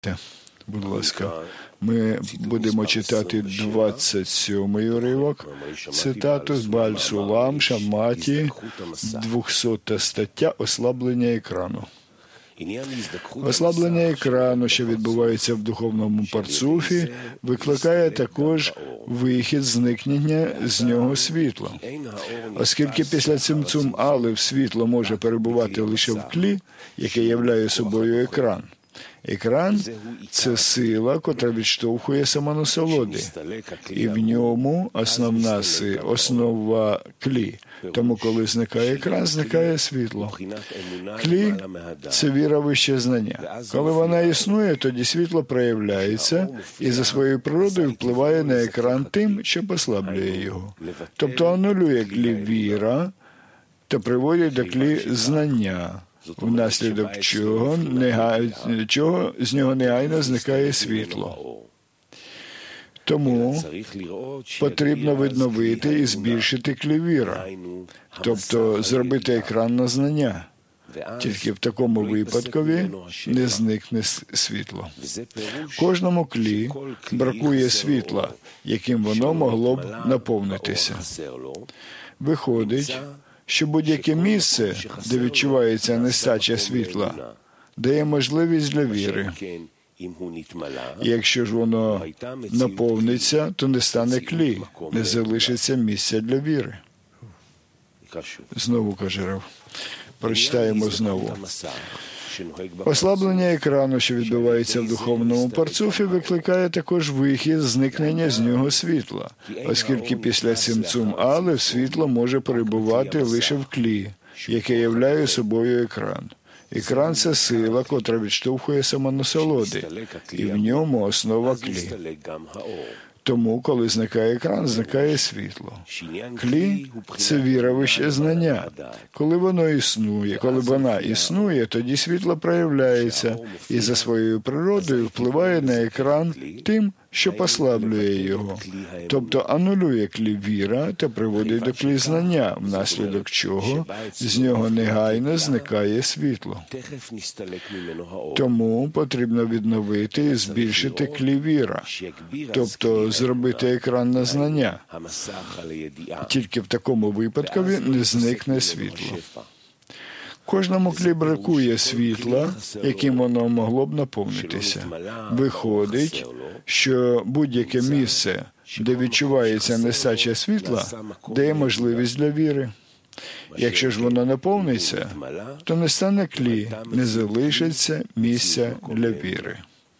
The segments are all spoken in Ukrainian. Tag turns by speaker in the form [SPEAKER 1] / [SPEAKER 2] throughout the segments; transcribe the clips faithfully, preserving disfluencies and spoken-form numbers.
[SPEAKER 1] Будь ласка, ми будемо читати двадцять сьомий уривок, цитату з Бааль Сулам, Шаматі, двохсота стаття «Ослаблення екрану». Ослаблення екрану, що відбувається в духовному парцуфі, викликає також вихід зникнення з нього світла. Оскільки після цимцум алеф світло може перебувати лише в тлі, яке являє собою екран. Екран – це сила, котра відштовхує самонасолоди, і в ньому основна сила, основа клі. Тому, коли зникає екран, зникає світло. Клі – це віра вище знання. Коли вона існує, тоді світло проявляється і за своєю природою впливає на екран тим, що послаблює його. Тобто анулює клі віра та приводить до клі знання, внаслідок чого, негай... чого з нього негайно зникає світло. Тому потрібно відновити і збільшити клі віра, тобто зробити екран на знання. Тільки в такому випадкові не зникне світло. Кожному клі бракує світла, яким воно могло б наповнитися. Виходить, що будь-яке місце, де відчувається нестача світла, дає можливість для віри. І якщо ж воно наповниться, то не стане клі, не залишиться місця для віри. Знову каже Рав. Прочитаємо знову. Ослаблення екрану, що відбувається в духовному парцуфі, викликає також вихід зникнення з нього світла, оскільки після цимцум алеф світло може перебувати лише в клі, яке являє собою екран. Екран – це сила, котра відштовхує самонасолоди, і в ньому основа клі. Тому, коли зникає екран, зникає світло. Клі – це віра вище знання. Коли воно існує, коли вона існує, тоді світло проявляється і за своєю природою впливає на екран тим, що послаблює його, тобто анулює клі віра та приводить до клі знання, внаслідок чого з нього негайно зникає світло. Тому потрібно відновити і збільшити клі віра, тобто зробити екран на знання. Тільки в такому випадкові не зникне світло. Кожному клі бракує світла, яким воно могло б наповнитися. Виходить, що будь-яке місце, де відчувається нестача світла, дає можливість для віри. Якщо ж воно наповниться, то не стане клі, не залишиться місця для віри.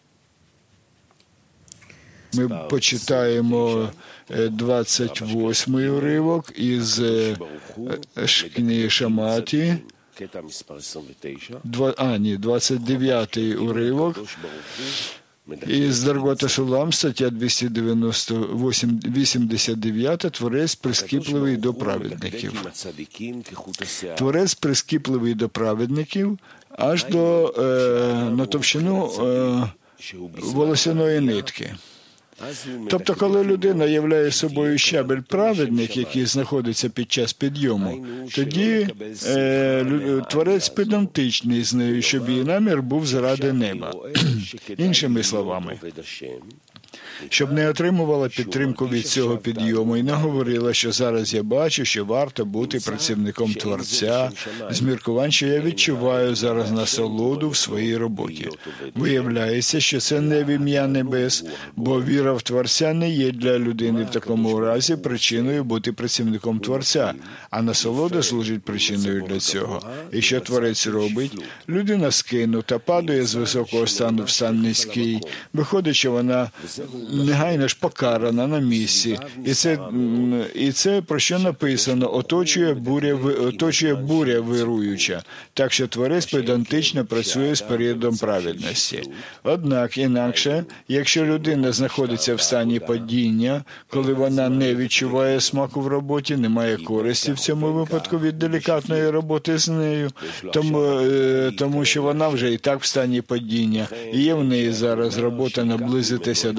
[SPEAKER 1] Ми почитаємо двадцять восьмий уривок із книги Шаматі, Два, а, ні, двадцять дев'ятий уривок із Даргота Сулам, стаття двісті вісімдесят дев'ять, Творець прискіпливий до праведників. Творець прискіпливий до праведників аж до е, на товщину е, волосяної нитки. Тобто, коли людина являє собою щабель праведник, який знаходиться під час підйому, тоді е, Творець педантичний з нею, щоб її намір був заради неба. Іншими словами, щоб не отримувала підтримку від цього підйому і не говорила, що зараз я бачу, що варто бути працівником Творця, з міркувань, що я відчуваю зараз насолоду в своїй роботі. Виявляється, що це не в ім'я небес, бо віра в Творця не є для людини в такому разі причиною бути працівником Творця, а насолода служить причиною для цього. І що Творець робить? Людина скинута, падає з високого стану в стан низький, виходить, що вона негайно ж покарана на місці. І це, і це про що написано, оточує буря, оточує буря вируюча. Так що Творець педантично працює з періодом праведності. Однак, інакше, якщо людина знаходиться в стані падіння, коли вона не відчуває смаку в роботі, не має користі в цьому випадку від делікатної роботи з нею, тому, тому що вона вже і так в стані падіння, і є в неї зараз робота наблизитися до Творця,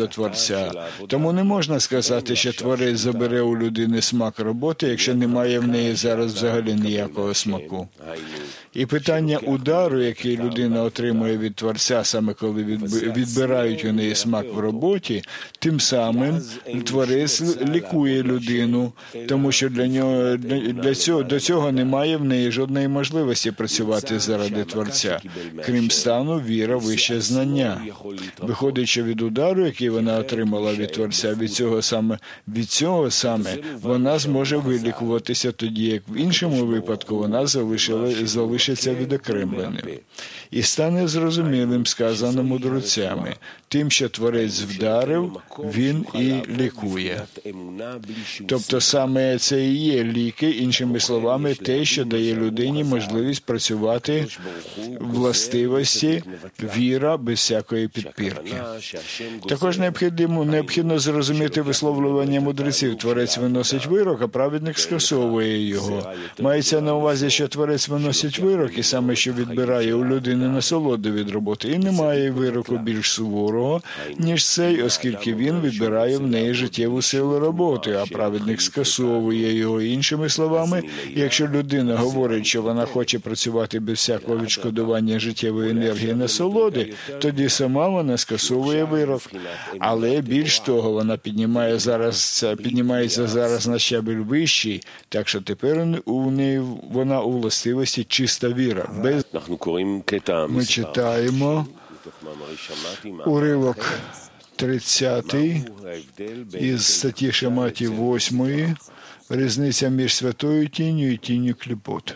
[SPEAKER 1] Творця. Тому не можна сказати, що Творець забере у людини смак роботи, якщо немає в неї зараз взагалі ніякого смаку. І питання удару, який людина отримує від Творця, саме коли відбирають у неї смак в роботі, тим самим Творець лікує людину, тому що для нього, для цього, до цього немає в неї жодної можливості працювати заради Творця, крім стану віра, вище знання. Виходить, що від удару, який вона отримала від Творця, від цього саме, від цього саме вона зможе вилікуватися тоді, як в іншому випадку вона залишила, залишиться відокремленим. І стане зрозумілим, сказано мудрецями, тим, що Творець вдарив, він і лікує. Тобто саме це і є ліки, іншими словами, те, що дає людині можливість працювати властивості віра без всякої підпірки. Також необхідно, необхідно зрозуміти висловлювання мудреців. Творець виносить вирок, а праведник скасовує його. Мається на увазі, що Творець виносить вирок, і саме, що відбирає у людини насолоду від роботи. І немає вироку більш суворого, ніж цей, оскільки він відбирає в неї життєву силу роботи, а праведник скасовує його. Іншими словами, якщо людина говорить, що вона хоче працювати без всякого відшкодування життєвої енергії насолоди, тоді сама вона скасовує вирок. Але більш того, вона піднімає зараз, піднімається зараз на щабель вищий, так що тепер у неї вона у властивості чиста віра. Без... Ми читаємо уривок тридцятий із статті Шаматі восьмої, різниця між святою тінню і тінню кліпот.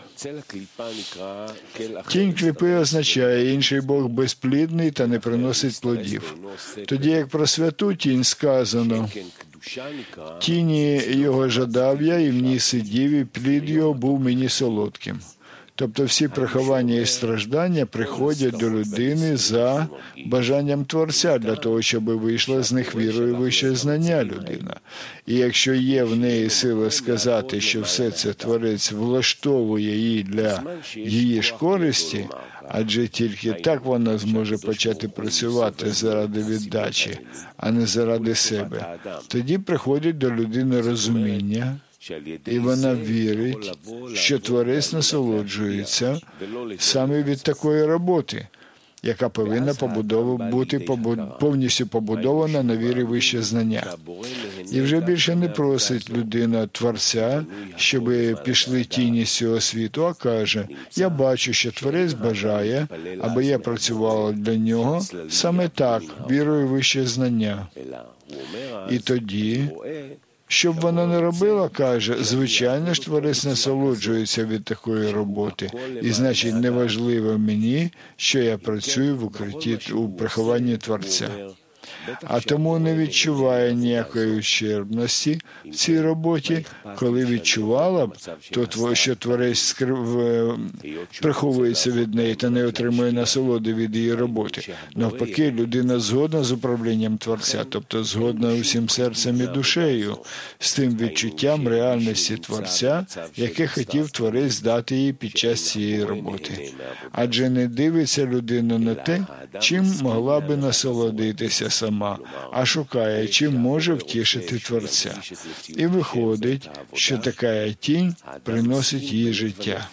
[SPEAKER 1] Тінь кліпи означає, інший Бог безплідний та не приносить плодів. Тоді як про святу тінь сказано, тіні його жадав я, і в ній сидів, і плід його був мені солодким. Тобто всі приховання і страждання приходять до людини за бажанням Творця, для того, щоб вийшла з них вірою вище знання людина. І якщо є в неї сила сказати, що все це Творець влаштовує її для її ж користі, адже тільки так вона зможе почати працювати заради віддачі, а не заради себе, тоді приходить до людини розуміння, і вона вірить, що Творець насолоджується саме від такої роботи, яка повинна побудова, бути побуд, повністю побудована на вірі вище знання. І вже більше не просить людина Творця, щоб пішли тіні з цього світу, а каже, я бачу, що Творець бажає, аби я працювала для нього саме так, вірою вище знання. І тоді... Що б вона не робила, каже, звичайно ж Творець насолоджується від такої роботи. І значить, неважливо мені, що я працюю в укритті, у прихованні Творця. А тому не відчуває ніякої ущербності в цій роботі. Коли відчувала б, то що Творець скрив, приховується від неї та не отримує насолоди від її роботи. Навпаки, людина згодна з управлінням Творця, тобто згодна усім серцем і душею, з тим відчуттям реальності Творця, яке хотів Творець дати їй під час цієї роботи. Адже не дивиться людина на те, чим могла би насолодитися сама, а шукає, чим може втішити Творця. І виходить, що така тінь приносить їй життя.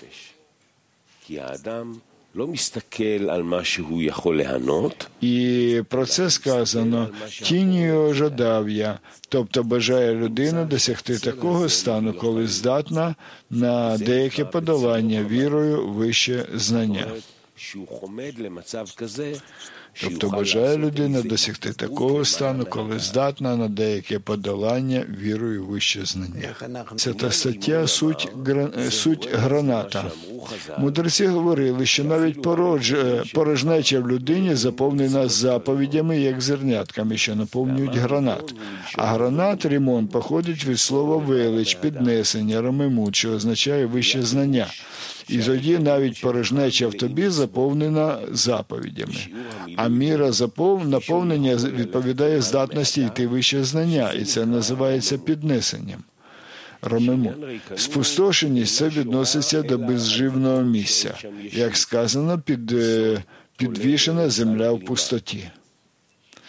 [SPEAKER 1] І про це сказано, тінню його жадав я, тобто бажає людина досягти такого стану, коли здатна на деяке подолання вірою вище знання. Тобто бажає людина досягти такого стану, коли здатна на деяке подолання вірою вище знання. Це та стаття суть, суть граната. Мудреці говорили, що навіть порож, порожнеча в людині заповнена заповідями, як зернятками, що наповнюють гранат. А гранат, римон, походить від слова велич, піднесення, ромимут, що означає вище знання. І тоді навіть порожнеча в тобі заповнена заповідями. А міра запов... наповнення відповідає здатності йти вище знання, і це називається піднесенням. Ромиму. Спустошеність – це відноситься до безживного місця. Як сказано, під... підвішена земля в пустоті.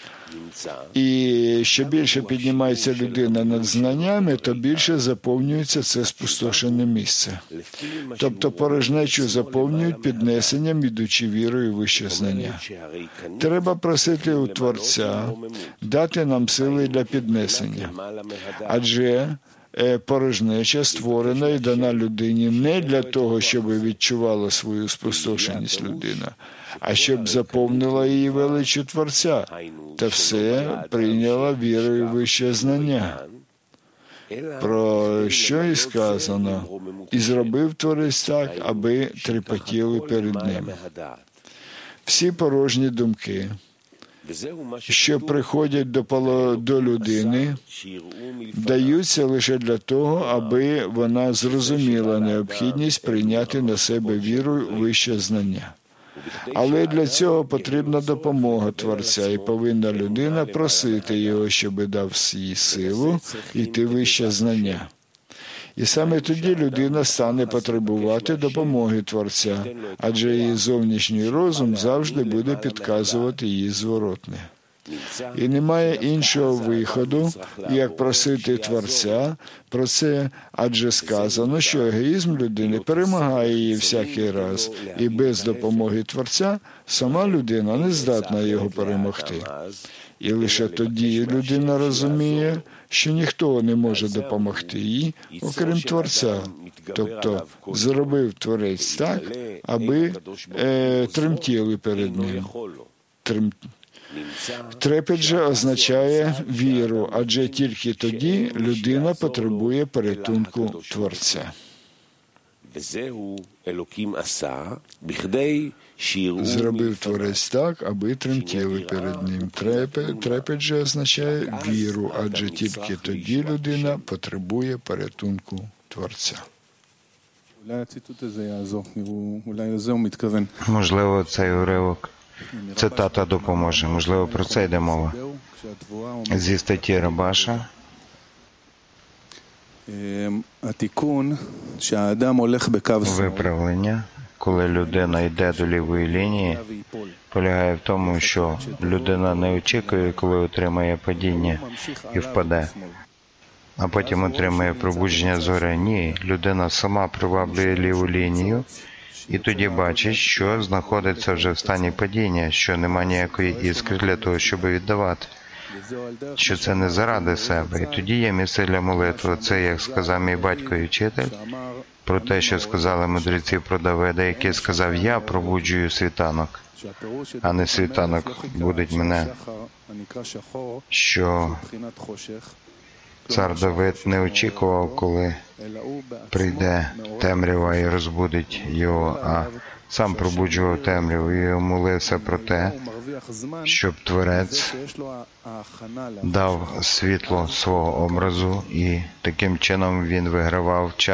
[SPEAKER 1] І що більше піднімається людина над знаннями, то більше заповнюється це спустошене місце. Тобто порожнечу заповнюють піднесенням, ідучи вірою в вище знання. Треба просити у Творця дати нам сили для піднесення. Адже порожнеча створена і дана людині не для того, щоб відчувала свою спустошеність людина, а щоб заповнила її величу Творця, та все прийняла вірою в вище знання. Про що і сказано, і зробив Творець так, аби трепетіли перед ним. Всі порожні думки, що приходять до, поло... до людини, даються лише для того, аби вона зрозуміла необхідність прийняти на себе віру в вище знання. Але для цього потрібна допомога Творця, і повинна людина просити його, щоб дав їй силу йти в вище знання. І саме тоді людина стане потребувати допомоги Творця, адже її зовнішній розум завжди буде підказувати їй зворотне. І немає іншого виходу, як просити Творця про це, адже сказано, що егоїзм людини перемагає її всякий раз, і без допомоги Творця сама людина не здатна його перемогти. І лише тоді людина розуміє, що ніхто не може допомогти їй, окрім Творця. Тобто, зробив Творець так, аби е, тремтіли перед ним. Трем... Трепет же означає віру, адже тільки тоді людина потребує порятунку Творця. Зробив Творець так, аби тремтіли перед ним. Трепет, трепет же означає віру, адже тільки тоді людина потребує порятунку Творця.
[SPEAKER 2] Можливо, цей уривок, цитата допоможе. Можливо, про це йде мова. Зі статті Рабаша. Виправлення, коли людина йде до лівої лінії, полягає в тому, що людина не очікує, коли отримає падіння і впаде, а потім отримає пробудження згори. Ні, людина сама приваблює ліву лінію, і тоді бачить, що знаходиться вже в стані падіння, що нема ніякої іскри для того, щоб віддавати, що це не заради себе. І тоді є місце для молитви. Це, як сказав мій батько і вчитель, про те, що сказали мудреці про Давида, який сказав: «Я пробуджую світанок, а не світанок будить мене», що цар Давид не очікував, коли прийде темрява і розбудить його, а сам пробуджував темряву і молився про те, щоб Творець дав світло свого образу, і таким чином він вигравав час.